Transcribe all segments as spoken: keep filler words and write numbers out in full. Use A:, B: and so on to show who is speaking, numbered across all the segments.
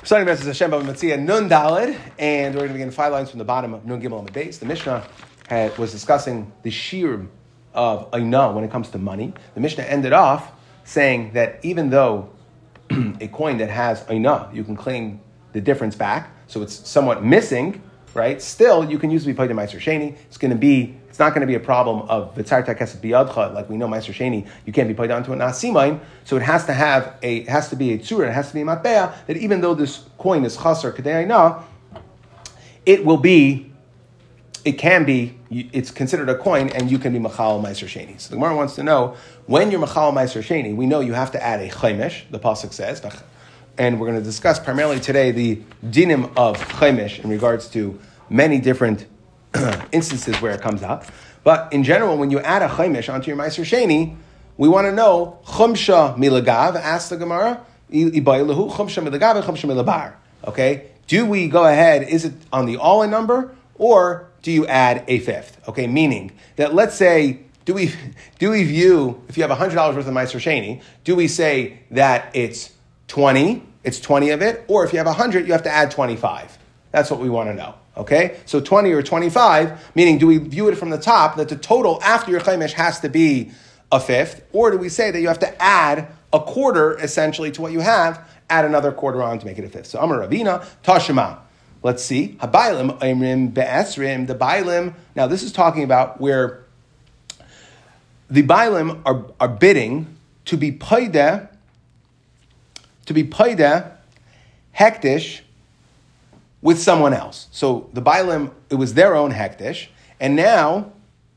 A: Starting with Hashem Bava Metzia Nun Daled, and we're going to begin five lines from the bottom of Nun Gimel on the base. The Mishnah had, was discussing the shear of Ainah when it comes to money. The Mishnah ended off saying that even though a coin that has Ainah, you can claim the difference back, so it's somewhat missing, right? Still, you can use it to be paid in Meiser Sheni. It's going to be, it's not going to be a problem of V'tzar Takesef Biyadcha, like we know Meiser Sheni, you can't be paid onto a Nasimain, so it has to have a, it has to be a tzura, it has to be a matbea, that even though this coin is chaser Kedei Ainah, it will be, it can be, it's considered a coin, and you can be Machal Meiser Sheni. So the Gemara wants to know, when you're Machal Meiser Sheni, we know you have to add a Chaimish, the Pasuk says, and we're going to discuss primarily today the dinim of Chaimish in regards to many different instances where it comes up. But in general, when you add a Chaimish onto your Meiser Sheni, we want to know, Chumsha milagav, ask the Gemara, Ibaylahu, Chumsha milagav and Chumsha milabar. Okay? Do we go ahead, is it on the all-in number, or do you add a fifth? Okay, meaning that let's say, do we do we view, if you have one hundred dollars worth of Meiser Sheni, do we say that it's twenty, it's twenty of it, or if you have one hundred, you have to add twenty-five? That's what we want to know, okay? So twenty or twenty-five, meaning do we view it from the top that the total after your Chaimish has to be a fifth, or do we say that you have to add a quarter, essentially, to what you have, add another quarter on to make it a fifth? So Amar Ravina, Tashima. Let's see. Habaylim Imrim Be'esrim, the Bailim. Now this is talking about where the Bailim are, are bidding to be paida, to be paida, hektish, with someone else. So the Bailim, it was their own hektish, and now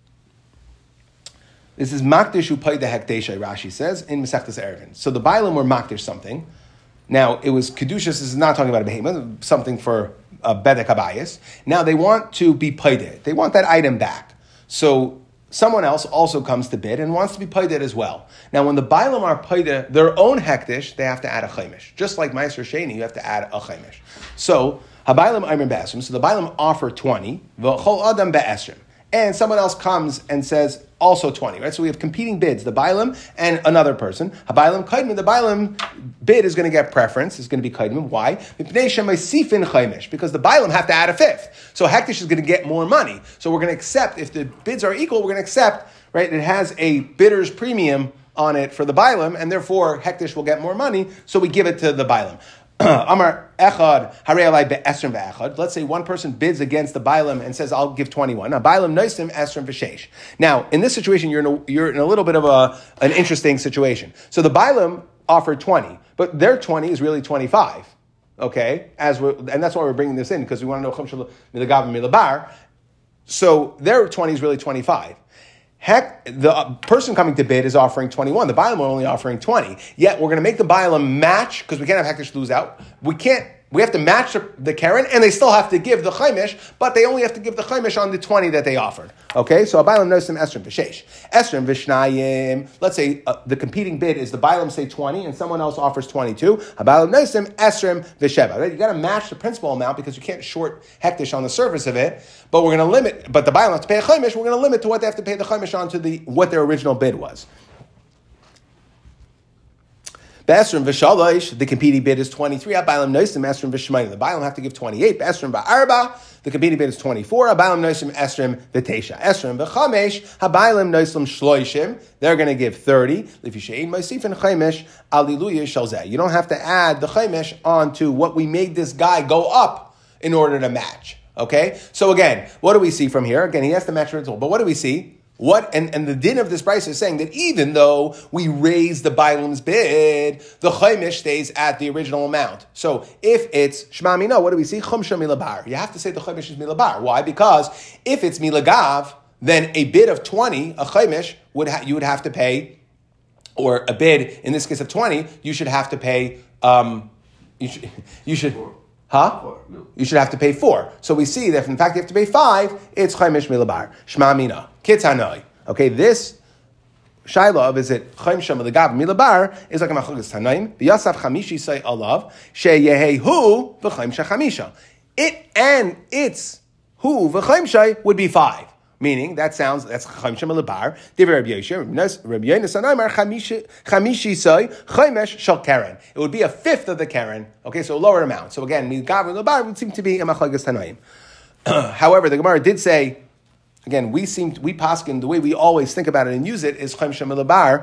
A: this is makdish who paida hektish, Rashi says, in Masechtas Eruvin. So the Bailim were makdish something. Now it was Kedushas, this is not talking about a behemoth, something for a bedek habayis. Now they want to be paided. They want that item back. So someone else also comes to bid and wants to be paided as well. Now when the Bailam are paided their own hektish, they have to add a chaimish. Just like Meiser Sheni, you have to add a chaimish. So habaylam ayrim be'esrim. So the Bailam offer twenty. V'chol adam be'esrim. And someone else comes and says also twenty, right? So we have competing bids, the Bailam and another person. Habaylam kaidmin, the Bailam bid is going to get preference, is going to be kaidmin. Why? Because the Bailam have to add a fifth. So hektish is going to get more money. So we're going to accept, if the bids are equal, we're going to accept, right? It has a bidder's premium on it for the Bailam, and therefore hektish will get more money, so we give it to the Bailam. Amar echad harei alai be'esrim ve'echad. Let's say one person bids against the Bailam and says, "I'll give twenty-one." Now Bailam noisim esrim v'sheish. Now in this situation, you're in a, you're in a little bit of a an interesting situation. So the Bailam offered twenty, but their twenty is really twenty-five. Okay, as we and that's why we're bringing this in, because we want to know chumshal milagav and milabar. So their twenty is really twenty-five. Heck, the person coming to bid is offering twenty-one. The Bailam are only offering twenty. Yet we're going to make the Bailam match, because we can't have hektish lose out. We can't. We have to match the, the Karen, and they still have to give the Chaimish, but they only have to give the Chaimish on the twenty that they offered. Okay, so a Bailam knows some Esrim v'sheish. Esrim v'shnayim. Let's say uh, the competing bid is the Bailam say twenty, and someone else offers twenty-two. A Bailam knows some Esrim v'sheva. Right? You got to match the principal amount, because you can't short hektish on the surface of it. But we're going to limit. But the Bailam has to pay a Chaimish. We're going to limit to what they have to pay the Chaimish on to the what their original bid was. Be'esrim v'shalosh, the competing bid is twenty-three. Bailam noisim esrim v'shmayim. The Bailam have to give twenty-eight. Be'esrim ba'arba, the competing bid is twenty-four. Bailam noisim esrim v'tesha. Esrim v'chamesh, Bailam noisim shloishim. They're going to give thirty. L'fishein ma'asifin chaimish aliluya shalzeh. You don't have to add the chaimish onto what we made this guy go up in order to match. Okay? So again, what do we see from here? Again, he has to match the result. But what do we see? What and, and the din of this price is saying that even though we raise the Bailam's bid, the Chaimish stays at the original amount. So if it's Shema Mina, what do we see? Chumsha milabar. You have to say the Chaimish is milabar. Why? Because if it's milagav, then a bid of twenty, a Chaimish, would ha- you would have to pay, or a bid, in this case of twenty, you should have to pay, um, you should, you should Huh? Four, no. You should have to pay four. So we see that if in fact you have to pay five, it's Chaimish milabar. Shema Mina. Kitz. Okay, this Shaila of is it Chaim Shem Milagav Milabar is like a Machugas Tanaim. V'Yasaf Chamishi say Alav Sheyehehu v'Chaim Shachamisha. It and its who v'Chaim Shay would be five. Meaning, that sounds, that's Chaim Shem Lebar. Divrei Rabbi Yoshe, Rabbi Yonasan Amar Chamishi Soy, Chaimesh Shal Karen. It would be a fifth of the Karen. Okay, so a lower amount. So again, Midgav and Lebar would seem to be a Machlokes Tanaim. However, the Gemara did say, again, we seem we paskin, the way we always think about it and use it is Chaim Shem Lebar,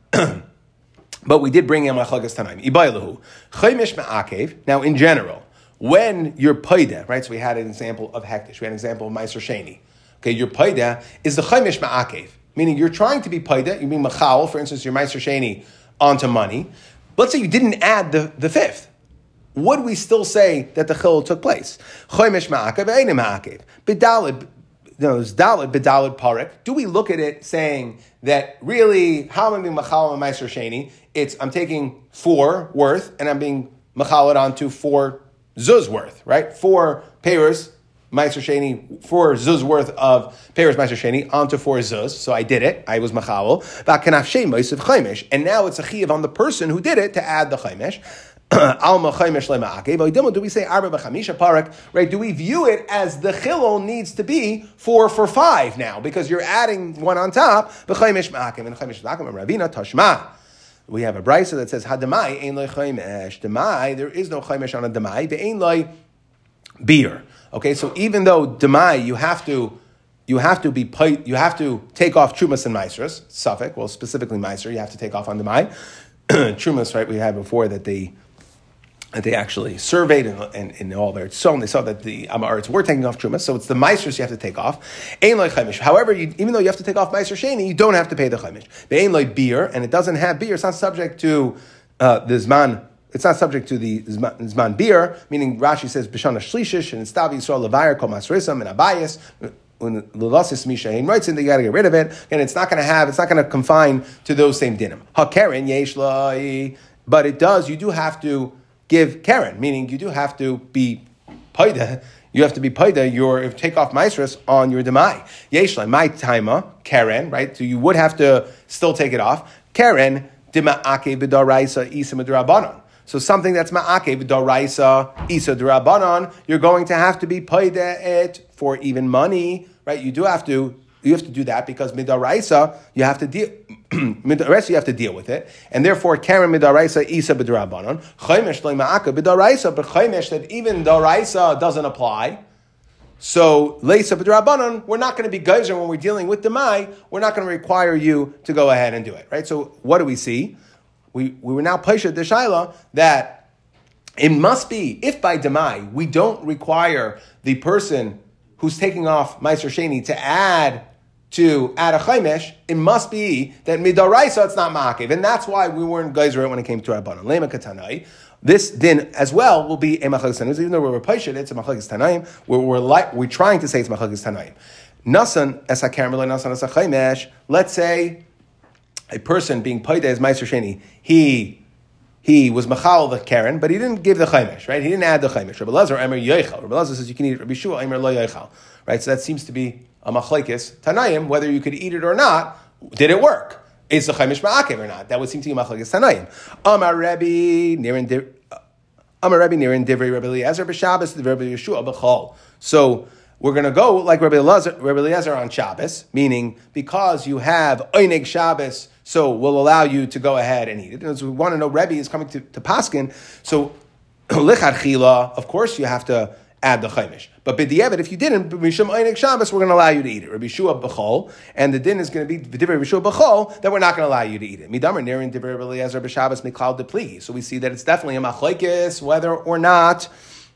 A: but we did bring in Machlokes Tanaim. Ibaylahu. Chaimesh Ma'akev. Now, in general, when you're paida, right? So we had an example of hektish. We had an example of Meiser Sheni. Okay, your paida is the chaimesh ma'akev, meaning you're trying to be paida, you're being machal, for instance, your Meiser Sheni onto money. Let's say you didn't add the, the fifth. Would we still say that the chil took place? Chaimesh ma'akev, ein ma'akev. B'dalid, no, it's dalid, b'dalid parek. Do we look at it saying that really, how am I being machal on Meiser Sheni? It's, I'm taking four worth, and I'm being machaled onto four zuz worth, right? Four payers, Meiser Sheni, four zuz worth of payers Meiser Sheni onto four zuz. So I did it. I was machawel. And now it's a chiyuv on the person who did it to add the chaimesh. Alma chaimesh le'ma'akev. Do we say arba b'chamisha parak? Right? Do we view it as the chilul needs to be four for five now because you're adding one on top? B'chaimesh ma'akev and chaimesh ma'akev Ravina Tashma. We have a brisa that says hadamai ein loy chaimesh. Demai, there is no chaimesh on a demai. Ve'ein loy beer. Okay, so even though demai, you have to, you have to be, you have to take off trumas and maisras, suffix, well, specifically meiser, you have to take off on demai. Trumas, right? We had before that they, that they actually surveyed and, and, and all their so and they saw that the Amaritz were taking off trumas, so it's the maisras you have to take off. Ein loy chaimesh. However, you, even though you have to take off meiser sheni, you don't have to pay the chaimesh. Ve'ein loy beer, and it doesn't have beer. It's not subject to uh, the zman. It's not subject to the Zman beer, meaning Rashi says, B'shana Shlishish, and Stav Yisrael Levayr, Kol Masrisam, and Abayas, when Lulasis Misha Hein writes in, you got to get rid of it, and it's not going to have, it's not going to confine to those same dinim. Ha Karen, Yesh Lai, but it does, you do have to give Karen, meaning you do have to be Paida, you have to be Paida, your, take off Maisras on your Demai. Yesh Lai, my Taima, Karen, right, so you would have to still take it off. Karen, Dima Ake B'daraisa Isa Midrabanan. So something that's ma'akev doraisa isa d'Rabbanan, you're going to have to be paid it for even money, right? You do have to, you have to do that because midaraisa you have to deal, midaraisa you have to deal with it, and therefore karen midaraisa isa b'Rabbanan chaimesh lo ma'akev b'daraisa, but chaimesh that even doraisa doesn't apply. So leisa b'Rabbanan, we're not going to be geyser when we're dealing with demai. We're not going to require you to go ahead and do it, right? So what do we see? We, we were now paisha the shaila that it must be, if by demai we don't require the person who's taking off Meiser Sheni to add to add a chaimesh, it must be that midaraisa it's not ma'akev, and that's why we weren't geyser when it came to Rabbanan. Lema katanai. This din as well will be a machlokes tanaim, even though we're paisha it's a machlokes tanaim. We're we're like we're trying to say it's machlokes tanaim. Nasan es hakerem nasan es chaimesh. Let's say a person being paida as Meiser Sheni, he he was machal the Karen, but he didn't give the chaimesh, right? He didn't add the chaimesh. Rabbi Lazar Emer Yoichal. Rabbi Lazar says you can eat it. Rabbi Shua Emer Lo Yoichal. Right? So that seems to be a machlekes Tanaim, whether you could eat it or not. Did it work? Is the chaimesh ma'akev or not? That would seem to be machlekes Tanaim. Amar Rabbi Nirin Amar Rabbi Nirin Divrei Rabbi Eliezer b'Shabbos Rabbi Yeshua b'Chol. So we're going to go like Rabbi Eliezer, Rabbi Eliezer on Shabbos, meaning because you have Oineg Shabbos, so we'll allow you to go ahead and eat it. And so we want to know, Rebbe is coming to, to Paskin, so Lichad Chila, of course you have to add the Chaimish. But B'di'evet, if you didn't, Mishum Oineg Shabbos, we're going to allow you to eat it. Rabbi Shua B'chol, and the din is going to be Divrei Rabbi Shua B'chol, that we're not going to allow you to eat it. Midamar Nirin Divrei Rabbi Eliezer B'Shabbos Miklal Depli. So we see that it's definitely a machlekes, whether or not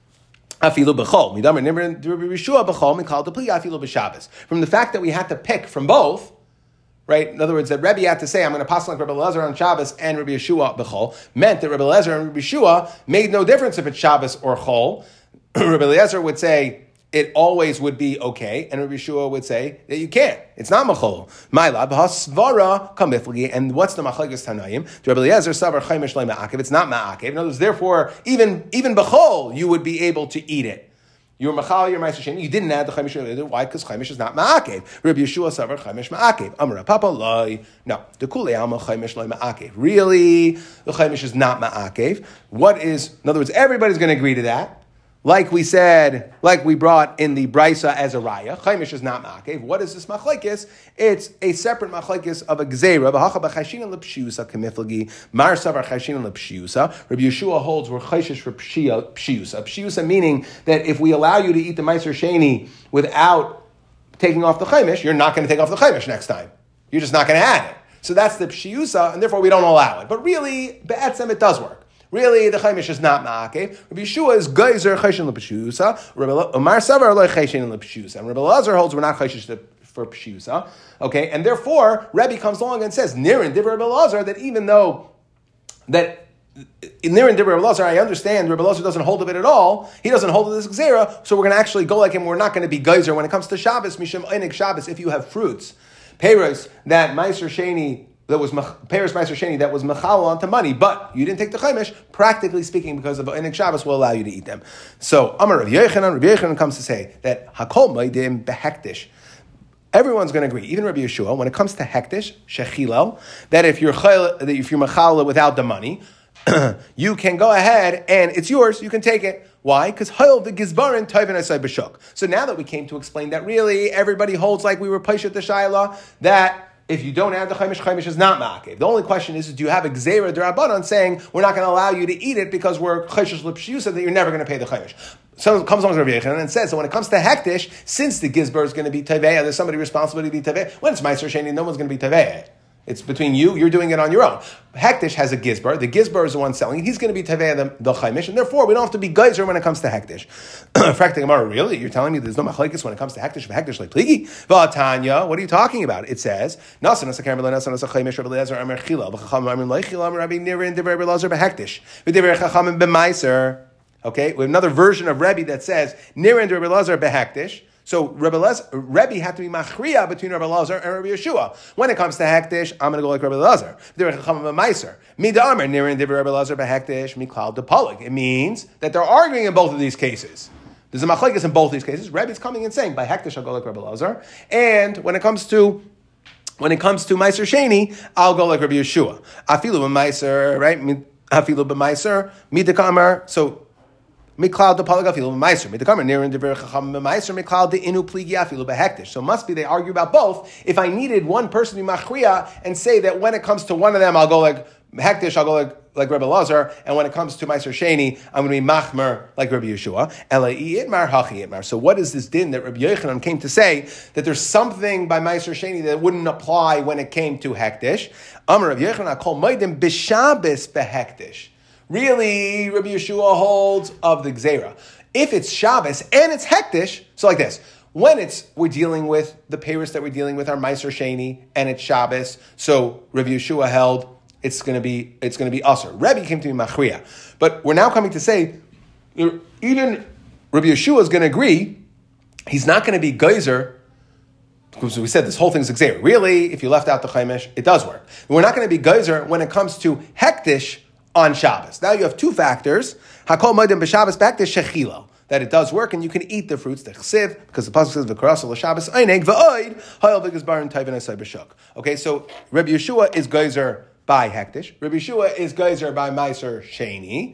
A: Afilu b'chol. Midamar Nirin Divrei Rabbi Shua B'chol Miklal Depli Afilu b'Shabbos. From the fact that we had to pick from both, right? In other words, that Rebbe had to say, I'm going to pass like Rabbi Eliezer on Shabbos and Rabbi Yeshua b'chol, meant that Rabbi Eliezer and Rabbi Yeshua made no difference if it's Shabbos or chol. Rabbi Eliezer would say it always would be okay, and Rabbi Yeshua would say that you can't. It's not machol. Ma'ila b'hasvara kamiflgi. And what's the machlekes Tanaim? Rabbi Eliezer savar chaimish le ma'akev. It's not ma'akev. In other words, therefore, even even b'chol, you would be able to eat it. You're machal, you're ma'aser sheni. You didn't add the chaimish. Why? Because chaimish is not ma'akev. Rabbi Yeshua savar chaimish ma'akev. Amar Papa loy. No, the kulei alma chaimish loy ma'akev. Really, the chaimish is not ma'akev. What is? In other words, everybody's going to agree to that. like we said, like we brought in the Brisa as a Raya, Chaimish is not Ma'akev. What is this Machlekes? It's a separate Machlekes of a Gzeira. V'hacha b'chayshina l'pshiusa k'miflagi, Mar savar chayshina l'pshiusa. Rabbi Yeshua holds we're chayshish for pshiusa. Pshiusa meaning that if we allow you to eat the Meiser Sheni without taking off the Chaimish, you're not going to take off the Chaimish next time. You're just not going to add it. So that's the Pshiusa, and therefore we don't allow it. But really, Be'etzem, it does work. Really, the Chaimish is not Ma'akev. Rabbi Yeshua is Geyser Chayshin L'Pshiusa. Omar Savar Lo Chayshin L'Pshiusa. And Rabbi Lazar holds we're not Chayshish for Pshiusa. Okay, and therefore, Rebbe comes along and says, Nirin Divrei Rabbi Lazar, that even though, that in Nirin Divrei Rabbi Lazar, I understand Rabbi Lazar doesn't hold of it at all. He doesn't hold of this Gzera, so we're going to actually go like him. We're not going to be Geyser when it comes to Shabbos, Mishum Einig Shabbos, if you have fruits. Peros, that Meiser Sheni, that was Paris Meiser Sheni that was mechal onto money, but you didn't take the chaimish. Practically speaking, because of Einik Shabbos, will allow you to eat them. So Amar Rav Yochanan, Rav Yochanan comes to say that Hakol Maidim behektish. Everyone's going to agree, even Rabbi Yeshua, when it comes to hektish shechilel, that if you're chayla, that if you're mechal without the money, you can go ahead and it's yours. You can take it. Why? Because hayol the gizbarin toivin asay b'shuk. So now that we came to explain that really everybody holds like we were paishat the shayla that. If you don't add the chaimish, chaimish is not ma'akev. The only question is, do you have a gzeira d'Rabbanan saying we're not going to allow you to eat it because we're chayshish l'pshiusa that you're never going to pay the chaimish? So comes along to Rabbi Yochanan and says, so when it comes to hektish, since the gizbar is going to be tevei, there's somebody responsible to be tevei. When it's meiser sheni, no one's going to be tevei. It's between you, you're doing it on your own. Hektish has a gizbar. The gizbar is the one selling it. He's going to be tevei the, the chaimish, and therefore we don't have to be geyser when it comes to hektish. Frakta Gemara, really? You're telling me there's no machlekes when it comes to hektish? Hektish like pligi? V'atanya, what are you talking about? It says, Nasa nasa kamer nasa nasa chaimish Rabbi Eliezer Amar Chila v'chacham Amar Leichila Amar Rabbi Nirin Divrei Rabbi Eliezer behektish v'divrei chachamim b'meiser. Okay, we have another version of Rebbe that says Nirin Rabbi Eliezer behektish. So Rebbe, Rebbe had to be machriya between Rebbe Lazar and Rebbe Yeshua. When it comes to hektish, I'm going to go like Rebbe Lazar. It means that they're arguing in both of these cases. There's a machlekes in both these cases. Rebbe is coming and saying by hektish I'll go like Rebbe Lazar, and when it comes to when it comes to Meiser Sheni, I'll go like Rebbe Yeshua. Afilu b'Meiser, right? Afilu b'Meiser, midakamar. So. So it must be they argue about both. If I needed one person to be machriya and say that when it comes to one of them, I'll go like hektish, I'll go like, like Rebbe Lazar, and when it comes to Meiser Sheni, I'm going to be machmer like Rebbe Yeshua. So what is this din that Rebbe Yochanan came to say that there's something by Meiser Sheni that wouldn't apply when it came to hektish? Amar Rebbe Yochanan, I call maidim b'Shabbos behektish. Really, Rabbi Yeshua holds of the Gzeira. If it's Shabbos and it's hektish, so like this, when it's we're dealing with the peiros that we're dealing with are Meiser Sheni and it's Shabbos, so Rabbi Yeshua held it's going to be it's going to be usher. Rebbe came to be machriya, but we're now coming to say even Rabbi Yeshua is going to agree he's not going to be geyser. Because we said this whole thing's Gzeira. Really, if you left out the chaimish, it does work. We're not going to be geyser when it comes to hektish on Shabbos. Now you have two factors. Hakol moedim b'Shabbos back to shechilo, that it does work and you can eat the fruits. The chsiv, because the pasuk says v'karasa l'Shabbos eineg v'oid hayol v'gizbarin tayvin asay b'shuk. Okay, so Rabbi Yeshua is geyser by hektish. Rabbi Yeshua is geyser by Meiser Sheni.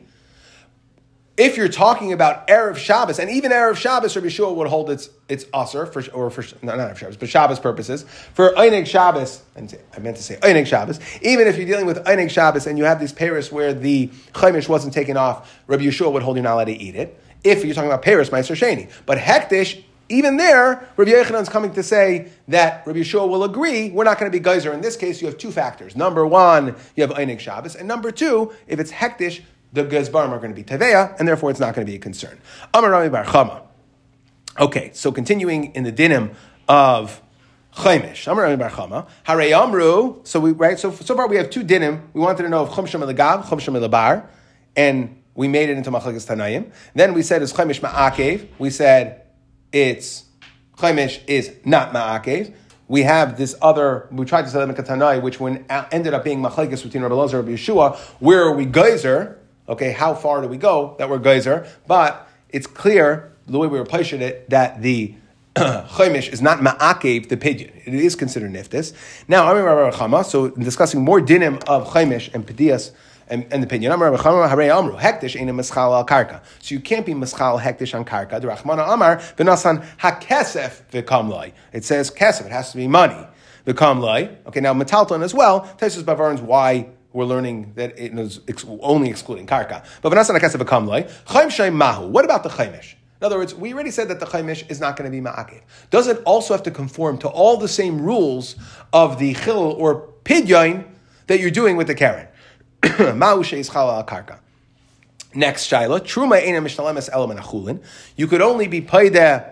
A: If you're talking about Erev Shabbos, and even Erev Shabbos, Rabbi Yeshua would hold its its usher, for, or for, no, not Erev Shabbos, but Shabbos purposes. For Einig Shabbos, I meant to say Einig Shabbos, even if you're dealing with Einig Shabbos and you have these peiros where the chaimish wasn't taken off, Rabbi Yeshua would hold you not allowed to eat it. If you're talking about peiros, Meiser Sheni. But hektish, even there, Rabbi Yochanan is coming to say that Rabbi Yeshua will agree we're not going to be geyser. In this case, you have two factors. Number one, you have Einig Shabbos, and number two, if it's hektish, the Gazbarim are going to be Teveya, and therefore it's not going to be a concern. Amar Rami Bar Chama. Okay, so continuing in the dinim of Chaimish. Amar Rami Bar Chama. Harei Amru. So we right. So so far we have two dinim. We wanted to know of Chumsham Elagav, Chumsham Elabar, and we made it into Machlekes Tanayim. Then we said it's Chaimish Ma'akev. We said it's Chaimish is not Ma'akev. We have this other, we tried to say them in Tanai, which when ended up being Machlekes between Rabbi Elazar and Rabbi Yeshua. Where are we geyser? Okay, how far do we go that we're geyser? But it's clear, the way we were placing it, that the chaimish is not ma'akev, the pidyon. It is considered niftis. Now, I'm in Rabbi Chama, so in discussing more dinim of chaimish and pedias and, and the opinion. Amar B'chamar Harei Amru Hektish Eina Mischal al Karka. So you can't be Mischal Hektish on Karka. The Rachmana Amar V'nasan Hakesef V'kamlai. It says kesef. It has to be money. V'kamlai. Okay, now Metalton as well. Taisus Bavarans why we're learning that it is only excluding Karka. But V'nasan Hakesef V'kamlai. Chaim Shay Mahu. What about the Chaimish? In other words, we already said that the Chaimish is not going to be Ma'akev. Does it also have to conform to all the same rules of the Chil or Pidyon that you're doing with the Karen? Ma'u she'is Chal al Karka. Next Shaila, Truma eina mishtalemes ela min hachulin. You could only be paid uh,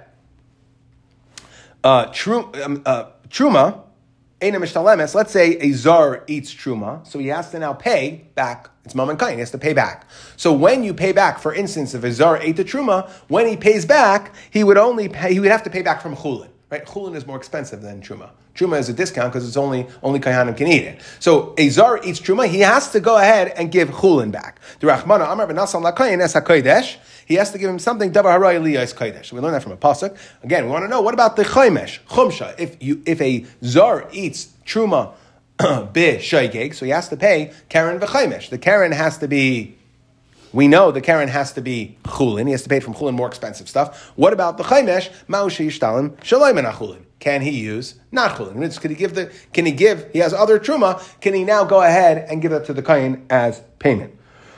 A: tru, um, uh, Truma eina mishtalemes. Let's say a Zar eats Truma, so he has to now pay back. It's Mammon Kain, he has to pay back. So when you pay back, for instance, if a Zar ate the Truma, when he pays back, he would only pay, he would have to pay back from Chulin. Right? Chulin is more expensive than Truma. Truma is a discount because it's only, only Kayanim can eat it. So a Zar eats Truma, he has to go ahead and give Chulin back. The Rachmana Amar B'nasan Lakayin Es HaKodesh, he has to give him something, Davar Haray Liyas Kodesh. We learn that from a pasuk. Again, we want to know, what about the Chaimesh, Chumsha? If you, if a Zar eats Truma, Bi Shaygeg, so he has to pay Karen v'Chaimesh. The Karen has to be, we know the Karen has to be Chulin. He has to pay from Chulin more expensive stuff. What about the Chaimesh? Ma'u she'ishtalim shaloi min hachulin. Can he use not Chulin? Can he give the? Can he give? He has other Truma. Can he now go ahead and give that to the Kain as payment?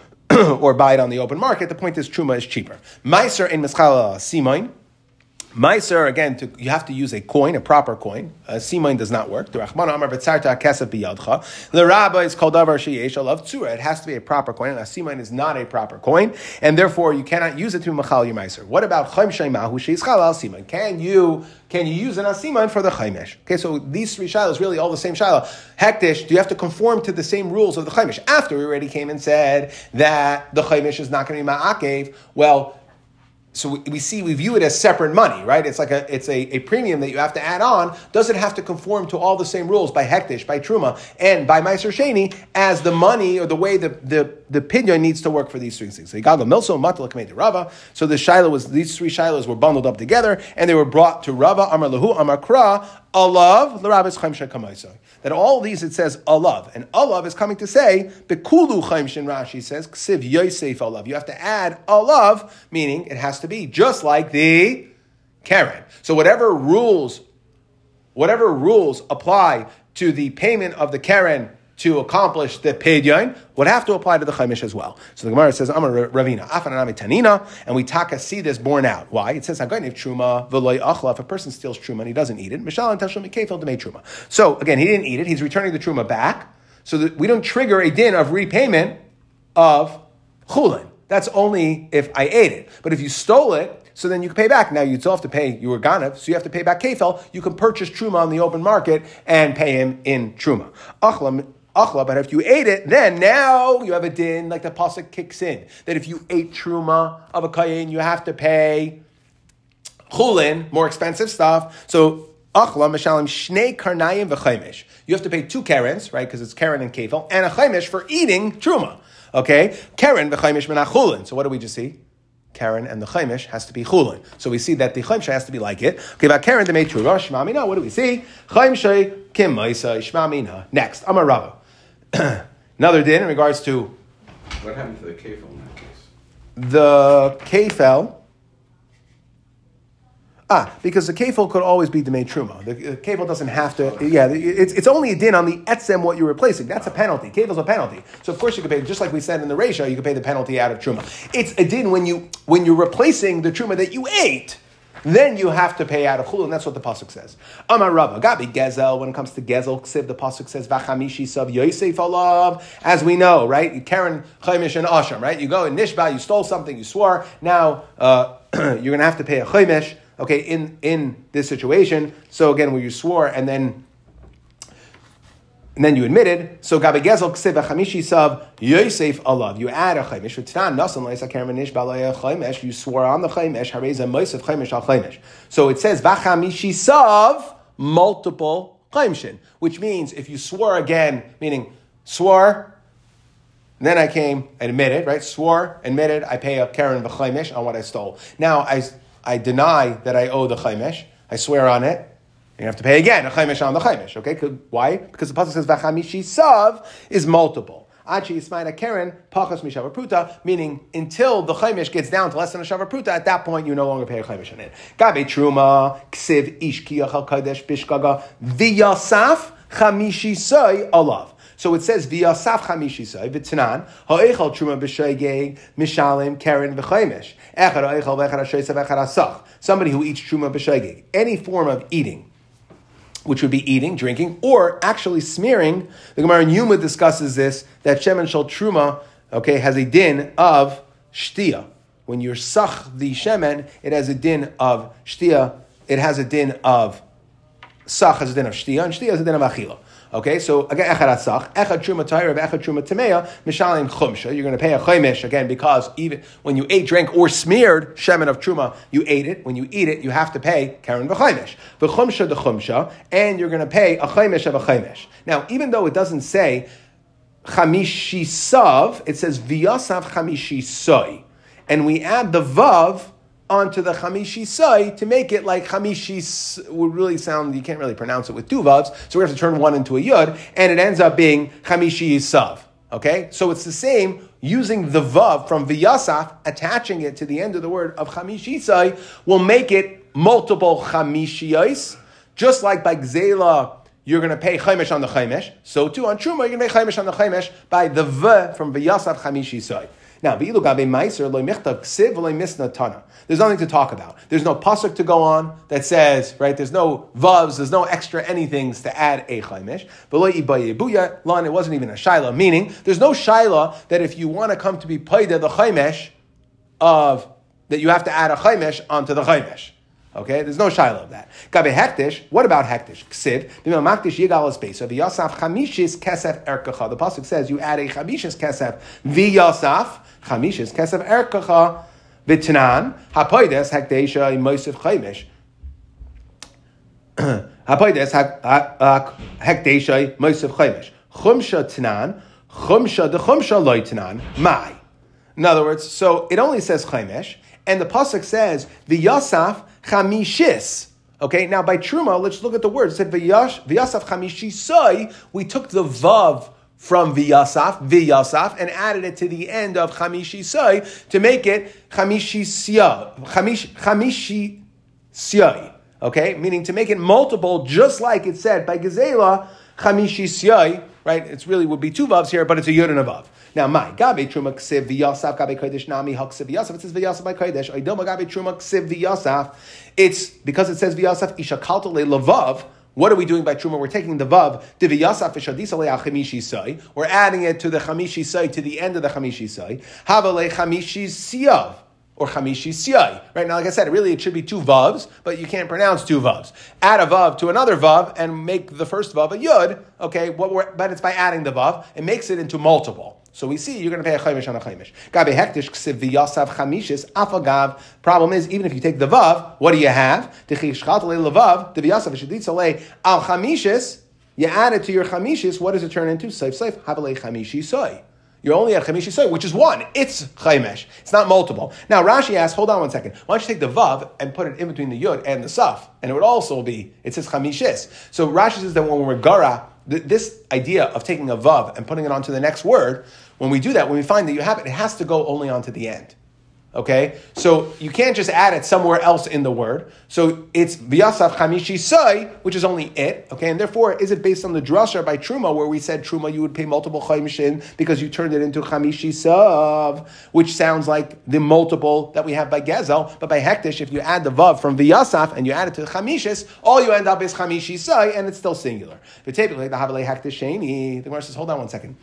A: Or buy it on the open market? The point is Truma is cheaper. Meiser in Mischal Simoin. Meiser, again, to, you have to use a coin, a proper coin. A simoin does not work. The Rachmana Amar V'tzarta Kesef B'yadcha. The Rabba is called Davar Sheyesh Alav Tzura. It has to be a proper coin, and a simoin is not a proper coin, and therefore you cannot use it to Machal your Meiser. What about Chaim Sheimahu Sheyischal Al Simoin? Can you can you use an asimoin for the Chaimesh? Okay, so these three shilas really all the same shilah. Hektish, do you have to conform to the same rules of the Chaimesh? After we already came and said that the Chaimesh is not going to be Ma'akev, well, so we, we see, we view it as separate money, right? It's like a, it's a, a premium that you have to add on. Does it have to conform to all the same rules by Hektish, by Truma, and by Meiser Sheni as the money or the way the, the, the pidyon needs to work for these three things? So Yigaga Milso, Matal Kamei to Rava. So the Shiloh was, these three Shilohs were bundled up together and they were brought to Rava, Amar Lahu, Amar Kra, Alav, L'Rabbis Chaim Shekamaisai. That all these it says Alav. And Alav is coming to say, Bekulu Chaim Shin Rashi says, Ksiv Yosef Alav. You have to add Alav, meaning it has to be just like the Karen. So whatever rules, whatever rules apply to the payment of the Karen to accomplish the Pidyon would have to apply to the Chaimish as well. So the Gemara says, Amar Ravina, Afananami Tanina, and we taka see this borne out. Why? It says, Hagayniv Truma, V'loy Achla, if a person steals Truma and he doesn't eat it, Mishal and Tashlim Kefil Demei Truma. So again, he didn't eat it, he's returning the Truma back, so that we don't trigger a din of repayment of Chulin. That's only if I ate it. But if you stole it, so then you can pay back. Now you still have to pay, you were Ganav, so you have to pay back Kefil. You can purchase Truma on the open market and pay him in Truma. Achla, Achla, but if you ate it, then now you have a din, like the pasuk kicks in, that if you ate Truma of a Kayin, you have to pay Chulin, more expensive stuff. So Achla, Meshalim, Shnei Karnayim v'Chaimish. You have to pay two Karens, right, because it's Karen and Kefil, and a Chaimish for eating Truma. Okay? Karen v'Chaimish menach Chulin. So what do we just see? Karen and the Chaimish has to be Chulin. So we see that the Chaimish has to be like it. Okay, about Karen, the Meitru Rosh, Shmamina, what do we see? Chaimish, Kim Maisa, Shmamina. Next, Amar Rava. Another din in regards to...
B: What happened to the Kefil in that case?
A: The Kefil... Ah, because the kefil could always be demei truma. The, the kefil doesn't have to. Yeah, it's it's only a din on the etzem what you're replacing. That's a penalty. Kefil's a penalty. So of course you could pay, just like we said in the Reisha, you could pay the penalty out of truma. It's a din when you when you're replacing the truma that you ate. Then you have to pay out of chulun, and that's what the pasuk says. Amar Rava, Gabi Gezel. When it comes to Gezel Ksiv, the pasuk says Vachamishi Sav Yosef Alav. As we know, right? Karen, Chaimish, and Asham, right? You go in Nishba, you stole something, you swore. Now uh, you're going to have to pay a Chaimish. Okay, in, in this situation, so again, where you swore and then and then you admitted, so Gabi Gezel Ksiv Chamishi Sav Yosef Alav. You add a Chaimish. You swore on the Chaimish. Hareza Moisef Chaimish al Chaimish. So it says Vachamishi Sav multiple Chaimishin, which means if you swore again, meaning swore. And then I came and admitted, right? Swore, admitted, I pay a Karen v'chaimish on what I stole. Now I I deny that I owe the chaimish. I swear on it. You have to pay again a chaimish on the chaimish. Okay, why? Because the pasuk says v'chamishi sav is multiple. Achi Yismaina Karen, Pachas Mishavar Pruta, meaning until the Chaimish gets down to less than a Shavar Pruta, at that point you no longer pay a Chaimish on it. Gabe Truma, Ksiv Ishki Achal Kadesh Bishkaga, V'yasaf Chamishi Soy Olav. So it says V'yasaf Chamishi Soy, V'tanan, Ha'echal Truma B'shoigeg, Mishalim, Karen, V'chaimish. Echad Ha'echal V'echad Ha'shoysav Echad Ha'sach. Somebody who eats Truma B'shoigeg. Any form of eating, which would be eating, drinking, or actually smearing. The Gemara in Yuma discusses this, that Shemen Shel Truma, okay, has a din of Shtia. When you're Sach the Shemen, it has a din of Shtia, it has a din of Sach has a din of Shtia, and Shtia has a din of Achila. Okay, so again, Echad Asach, Echad Truma Taira, Echad Truma Tameya, Mishalim Chumsha. You're going to pay a Chaimish, again, because even when you ate, drank, or smeared Shemen of Truma, you ate it. When you eat it, you have to pay Karen V'chaimish. V'chumsha de Chumsha, and you're going to pay a Chaimish of a Chaimish. Now, even though it doesn't say Chamishi Sav, it says V'yasav Chamishi Soy. And we add the Vav onto the Chamishi Soy to make it like Chamishi would really sound, you can't really pronounce it with two Vavs, so we have to turn one into a Yud, and it ends up being Chamishi Sav. Okay? So it's the same, using the Vav from V'yasaf, attaching it to the end of the word of Chamishi Soy, will make it multiple Chamishiyos, just like by Gzela, you're going to pay Chaimish on the Chaimish, so too on Truma, you're going to pay Chaimish on the Chaimish by the V from V'yasaf Chamishi Soy. Now, there's nothing to talk about. There's no pasuk to go on that says, right, there's no vavs, there's no extra anythings to add a chaimish. It wasn't even a shaila, meaning there's no shaila that if you want to come to be paida the chaimish of, that you have to add a chaimish onto the chaimish. Okay, there's no shaila of that. Gabe hektish, what about hektish? Ksiv, b'milmaktish yigal space. So v'yasaf chamishis kesef erkacha. The pasuk says you add a chamishis kesef v'yasaf chamishis kesef erkacha v'tanan hapoides hekdesha imosif chaimish. Hapoides hekdesha imosif chaimish. Chumsha tanan, chumsha de chumsha loy tanan mai. In other words, so it only says chaimish, and the pasuk says v'yasaf chamishis. Okay, now by Truma, let's look at the words. It said v'yasaf chamishisoi. We took the vav from v'yasaf, v'yasaf, and added it to the end of chamishisoi to make it chamishisya, chamish, chamishisya. Okay, meaning to make it multiple, just like it said by Gezela, chamishisya. Right, it's really would be two vavs here, but it's a yud and a vav. Now, my gabe truma ksiv v'yasaf gabe kodesh nami haksiv v'yasaf. It says v'yasaf by kodesh. Oidoma gabe truma ksiv v'yasaf. It's because it says v'yasaf isha kalta le lavav. What are we doing by truma? We're taking the vav de v'yasaf ishadisa le achamishi say. We're adding it to the chamishi say, to the end of the chamishi say. Hava le chamishi siyav. Or chamishi siyai. Right now, like I said, really it should be two vavs, but you can't pronounce two vavs. Add a vav to another vav and make the first vav a yud. Okay, what we're, but it's by adding the vav. It makes it into multiple. So we see you're going to pay a chaimish on a chaimish. Gabe hektish ksiv v'yasav chamishis afagav. Problem is, even if you take the vav, what do you have? Techish chatale levav the v'yasav v'shaditzale al chamishis. You add it to your chamishis. What does it turn into? Seif seif habalei chamishi soy. You're only at chamishi soy, which is one. It's chaimesh. It's not multiple. Now Rashi asks, hold on one second. Why don't you take the vav and put it in between the yud and the saf, and it would also be, it says chamishis. So Rashi says that when we're gara, th- this idea of taking a vav and putting it onto the next word, when we do that, when we find that you have it, it has to go only onto the end. Okay? So you can't just add it somewhere else in the word. So it's v'yasaf chamishi soy, which is only it. Okay? And therefore, is it based on the drasha by Truma, where we said Truma, you would pay multiple chaimishin because you turned it into chamishi sav, which sounds like the multiple that we have by Gezel. But by hektish, if you add the vav from v'yasaf and you add it to the chamishis, all you end up is chamishi soy, and it's still singular. But typically, the havalei hektish sheni, the Gemara says, hold on one second.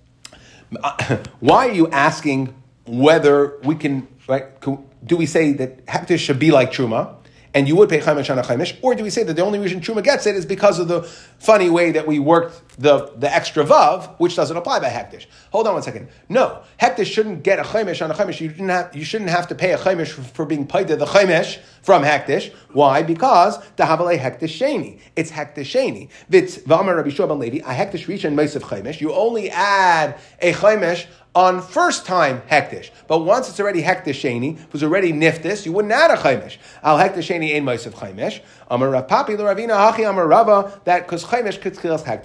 A: Why are you asking whether we can, right, do we say that hektish should be like Truma, and you would pay chaimish on a chaimish, or do we say that the only reason Truma gets it is because of the funny way that we worked the, the extra vav, which doesn't apply by hektish? Hold on one second. No, hektish shouldn't get a chaimish on a chaimish. You didn't have, you shouldn't have to pay a chaimish for, for being paid to the chaimish from hektish. Why? Because the havalei hektish sheni. It's hektish sheni. V'tz v'amar Rabbi Shua ben Levi a hektish rishon meisiv chaimish. You only add a chaimish on first time hektish, but once it's already hektish sheni, it was already niftis, you wouldn't add a chaimish. Al hektish sheni ein ma'asav chaimish. Amar Rav Papi l'Ravina hachi amar Rava, that because chaimish kitzchilas hektish dami.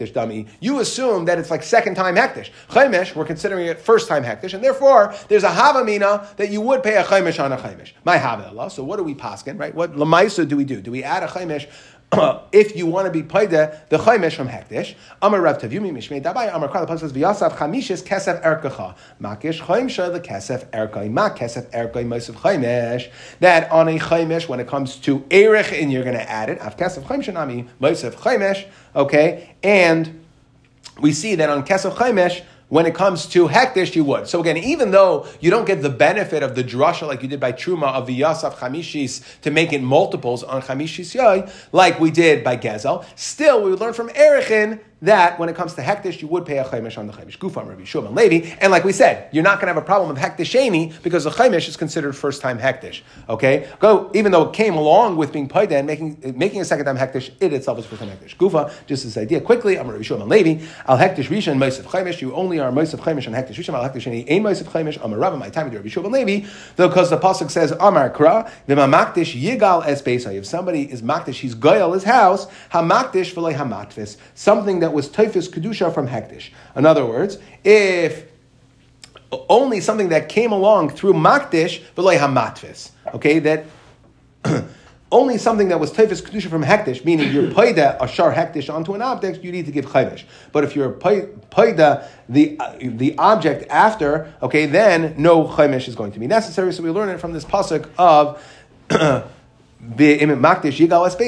A: Nami, you assume that it's like second time hektish. Chaimish, we're considering it first time hektish, and therefore there's a havamina that you would pay a chaimish on a chaimish. My havamina. So what do we paskin, right? What lamaisa do we do? Do we add a chaimish? If you want to be paida the chaimish from hektish, Amar Rav Tavumi Mishmei Dabai Amar Kral says v'yasav chamishis kesef erkacha makish chaimsha the kesef erkai mak kesef erkai ma'asav chaimish. That on a chaimish when it comes to erich and you're going to add it av kesef chaimsha nami ma'asav chaimish. Okay, and we see that on kesef chaimish, when it comes to hektish, you would. So again, even though you don't get the benefit of the drasha like you did by truma of the yasaf chamishis to make it multiples on chamishis yoy, like we did by gezel, still we would learn from Erechin that when it comes to hektish, you would pay a chaimish on the chaimish. Gufam Rabbi Shua ben Levi, and like we said, you're not going to have a problem with hektisheni because the chaimish is considered first time hektish. Okay, go even though it came along with being paida and making making a second time hektish, it itself is first time hektish. Gufa, just this idea quickly. I'm Rabbi Shua ben Levi. Al hektish rishon ma'asav chaimish. You only are ma'asav chaimish on hektish rishon. Al hektish sheni ein ma'asav chaimish. Amar Rabba, my time to Rabbi Shua ben Levi, because the pasuk says Amar Kra v'mamakdish yigal es beisai. If somebody is makdish, he's goyal his house. Hamakdish v'lei hamatvis. Something that was teifis kedusha from hektish. In other words, if only something that came along through makdish v'lei hamatvis, okay, that only something that was teifis kedusha from hektish, meaning you're paida a shar hektish onto an object, you need to give chaimish. But if you're paida the uh, the object after, okay, then no chaimish is going to be necessary. So we learn it from this pasuk of only somebody who's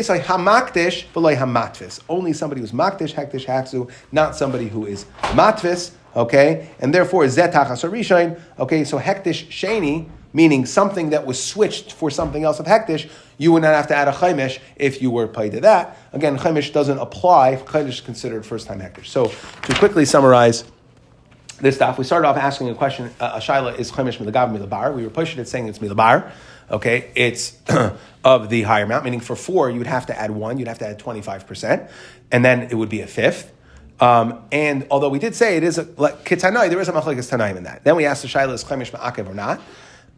A: makdish hektish haksu, not somebody who is matvis. Okay, and therefore zetachas arishain. Okay, so hektish sheni, meaning something that was switched for something else of hektish, you would not have to add a chaimish if you were paid to that. Again, chaimish doesn't apply. Chaimish is considered first time hektish. So to quickly summarize this stuff, we started off asking a question. Uh, a shaila is chaimish milagav milabar. We were pushing it saying it's milabar. Okay, it's of the higher amount, meaning for four, you would have to add one, you'd have to add twenty-five percent, and then it would be a fifth. Um, and although we did say it is a, like Kitanai, there is a machlekes tanaim in that. Then we asked the shaila, is chaimish ma'akev or not?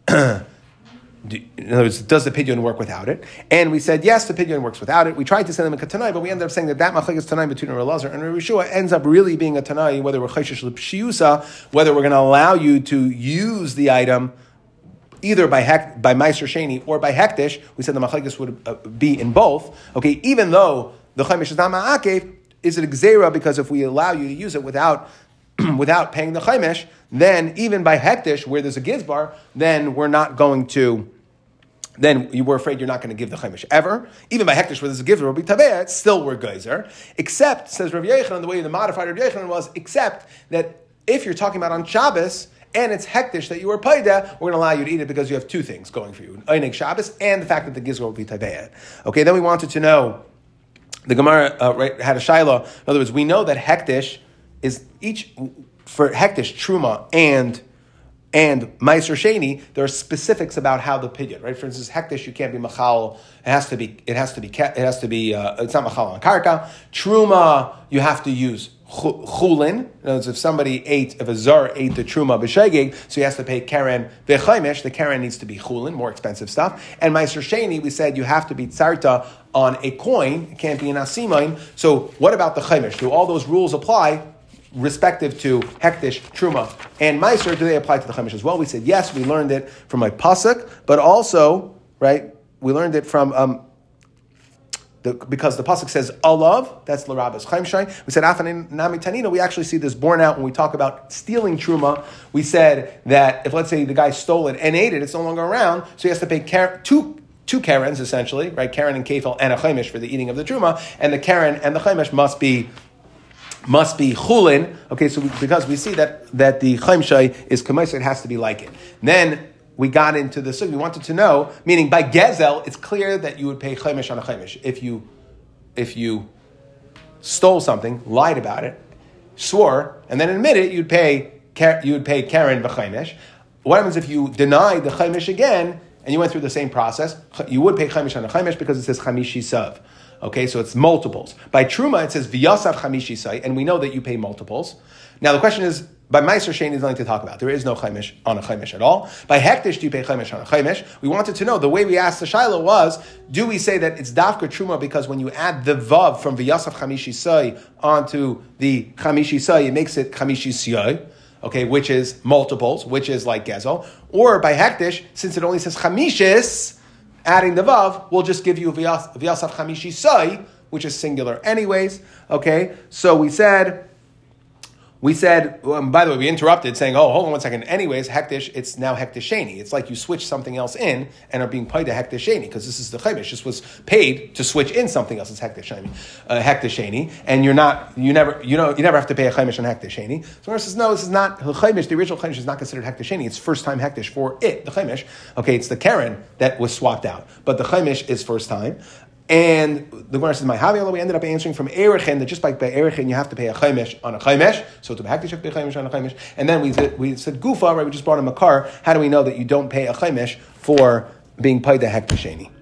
A: Do, in other words, does the pidyon work without it? And we said, yes, the pidyon works without it. We tried to send them a Tanai, but we ended up saying that that machlekes Tanai between Rav Elazar and Rav Yeshua ends up really being a Tanai, whether we're chayshish l'pshiusa, whether we're going to allow you to use the item either by hek, by Meiser Sheni or by Hektish. We said the machlekes would uh, be in both. Okay, even though the chaimish is not ma'akev, is it a gzeira because if we allow you to use it without without paying the chaimish, then even by Hektish, where there's a gizbar, then we're not going to, then you were afraid you're not going to give the chaimish ever. Even by Hektish, where there's a gizbar, b'taveh, it's still we're geyser. Except, says Rav Yechanan, the way the modified Rav Yechanan was, except that if you're talking about on Shabbos, and it's hektish that you were paida, we're going to allow you to eat it because you have two things going for you: Einig Shabbos and the fact that the gizra will be tabeya. Okay, then we wanted to know, the Gemara uh, right, had a shaila. In other words, we know that hektish is each, for hektish, truma, and and meiser sheni, there are specifics about how the pidyon, right? For instance, hektish, you can't be machal. It has to be. It has to be. It has to be. Uh, it's not machal on karka. Truma, you have to use chulin. In other words, if somebody ate, if a zar ate the truma b'shegig, so he has to pay keren v'chaimish. The keren needs to be chulin, more expensive stuff. And meiser sheni, we said you have to be tzarta on a coin. It can't be an asimain. So what about the chaimish? Do all those rules apply respective to hektish, truma, and meiser? Do they apply to the chaimish as well? We said yes. We learned it from a pasuk, but also, right, we learned it from um, the, because the pasuk says alav. That's l'rabas chaimshai. We said afanin nami tanina. We actually see this borne out when we talk about stealing truma. We said that if, let's say, the guy stole it and ate it, it's no longer around, so he has to pay car- two. Two karens, essentially, right? Karen and kefil and a chaimish for the eating of the truma, and the karen and the chaimish must be must be chulin. Okay, so we, because we see that that the chaimshai is kamaisa, it has to be like it. Then we got into the sugya. We wanted to know, meaning by gezel, it's clear that you would pay chaimish on a chaimish if you if you stole something, lied about it, swore, and then admitted it, you'd pay you would pay karen v'chaimish. What happens if you deny the chaimish again? And you went through the same process, you would pay chaimish on a chaimish because it says chamishi sav. Okay, so it's multiples. By truma, it says v'yasav chamishi say, and we know that you pay multiples. Now the question is, by Meiser Sheni is nothing to talk about. There is no Chaimish on a Chaimish at all. By Hektish, do you pay Chaimish on a Chaimish? We wanted to know, the way we asked the Shiloh was, do we say that it's Dafka Truma because when you add the Vav from V'yasaf Chamishi Sai onto the Chamishi Sai, it makes it Chamishi Sai, okay, which is multiples, which is like Gezel. Or by Hektish, since it only says Chamishis, adding the Vav will just give you V'yasaf Chamishi Sai, which is singular anyways, okay? So we said... We said, um, by the way, we interrupted saying, oh, hold on one second. Anyways, hektish, it's now hektish sheni. It's like you switch something else in and are being paid to hektish sheni because this is the chaimish. This was paid to switch in something else. It's hektish sheni, uh, hektish sheni, and you're not, you never, you know, you never have to pay a chaimish on hektish sheni. So Gemara says, no, this is not the chaimish. The original chaimish is not considered hektish sheni. It's first time hektish for it, the chaimish. Okay, it's the keren that was swapped out, but the chaimish is first time. And the Gemara says, "My Havi we ended up answering from Erechen that just by, by Erechen you have to pay a chaimesh on a chaimesh. So to Behaktish you have to pay a chaimesh on a chaimesh. And then we we said Gufa, right? We just brought him a car. How do we know that you don't pay a chaimesh for being paid the Hektish Sheni?